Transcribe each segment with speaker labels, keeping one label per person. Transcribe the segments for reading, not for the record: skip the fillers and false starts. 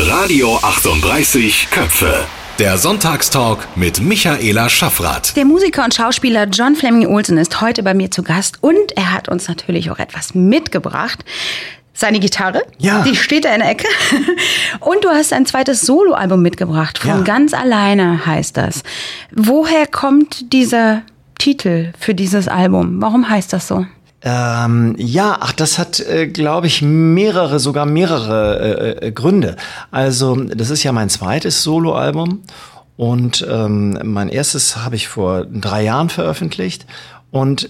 Speaker 1: Radio 38 Köpfe. Der Sonntagstalk mit Michaela Schaffrath.
Speaker 2: Der Musiker und Schauspieler John Flemming Ohlsen ist heute bei mir zu Gast und er hat uns natürlich auch etwas mitgebracht. Seine Gitarre, die steht da in der Ecke. Und du hast ein zweites Soloalbum mitgebracht. Von ganz alleine heißt das. Woher kommt dieser Titel für dieses Album? Warum heißt das so?
Speaker 3: Das hat, glaube ich, mehrere Gründe. Also, das ist ja mein zweites Soloalbum und mein erstes habe ich vor 3 Jahren veröffentlicht. Und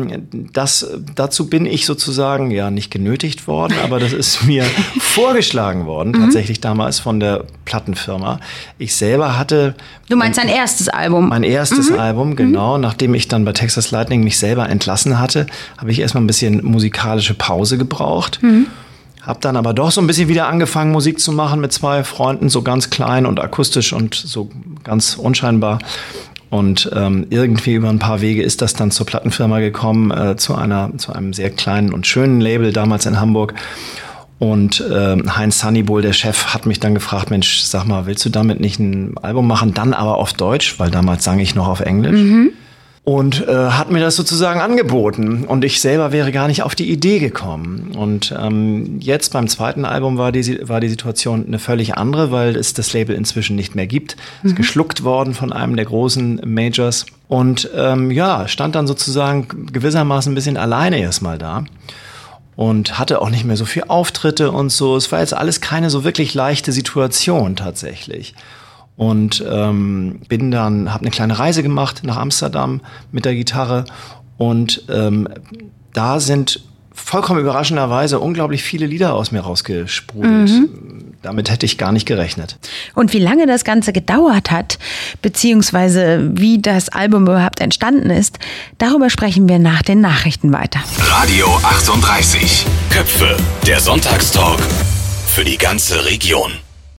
Speaker 3: dazu bin ich sozusagen nicht genötigt worden, aber das ist mir vorgeschlagen worden, tatsächlich damals von der Plattenfirma. Ich selber hatte...
Speaker 2: Du meinst dein erstes Album?
Speaker 3: Mein erstes Album, genau. Nachdem ich dann bei Texas Lightning mich selber entlassen hatte, habe ich erstmal ein bisschen musikalische Pause gebraucht. Hab dann aber doch so ein bisschen wieder angefangen, Musik zu machen mit 2 Freunden, so ganz klein und akustisch und so ganz unscheinbar. Und irgendwie über ein paar Wege ist das dann zur Plattenfirma gekommen, zu einem sehr kleinen und schönen Label damals in Hamburg. Und Heinz Sunnybull, der Chef, hat mich dann gefragt, Mensch, sag mal, willst du damit nicht ein Album machen? Dann aber auf Deutsch, weil damals sang ich noch auf Englisch. Und hat mir das sozusagen angeboten. Und ich selber wäre gar nicht auf die Idee gekommen. Und jetzt beim zweiten Album war die Situation eine völlig andere, weil es das Label inzwischen nicht mehr gibt. Ist geschluckt worden von einem der großen Majors. Und stand dann sozusagen gewissermaßen ein bisschen alleine erstmal da. Und hatte auch nicht mehr so viel Auftritte und so. Es war jetzt alles keine so wirklich leichte Situation tatsächlich. Und habe eine kleine Reise gemacht nach Amsterdam mit der Gitarre und da sind vollkommen überraschenderweise unglaublich viele Lieder aus mir rausgesprudelt. Damit hätte ich gar nicht gerechnet.
Speaker 2: Und wie lange das Ganze gedauert hat, beziehungsweise wie das Album überhaupt entstanden ist, darüber sprechen wir nach den Nachrichten weiter.
Speaker 1: Radio 38 Köpfe, der Sonntagstalk für die ganze Region.